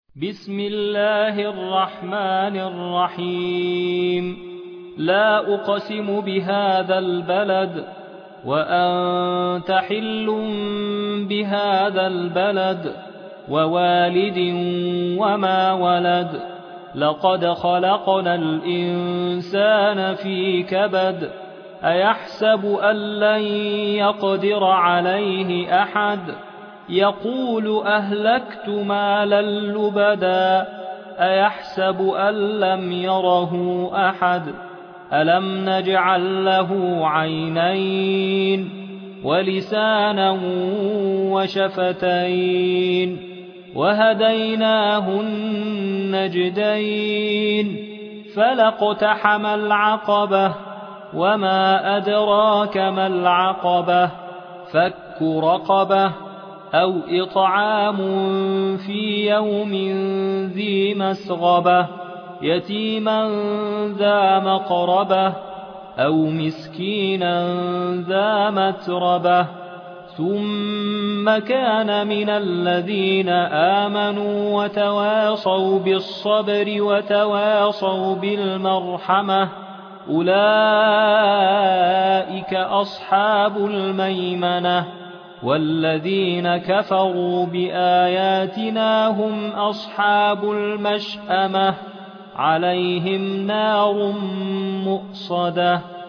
بسم الله الرحمن الرحيم لا أقسم بهذا البلد وأنت حل بهذا البلد ووالد وما ولد لقد خلقنا الإنسان في كبد أيحسب أن لن يقدر عليه أحد يقول أهلكت مالا لبدا أيحسب أن لم يره أحد ألم نجعل له عينين ولسانا وشفتين وهديناه النجدين فلاقتحم العقبة وما أدراك ما العقبة فك رقبة أو إطعام في يوم ذي مسغبة يتيما ذا مقربة أو مسكينا ذا متربة ثم كان من الذين آمنوا وتواصوا بالصبر وتواصوا بالمرحمة أولئك أصحاب الميمنة والذين كفروا بآياتنا هم أصحاب المشأمة عليهم نار مؤصدة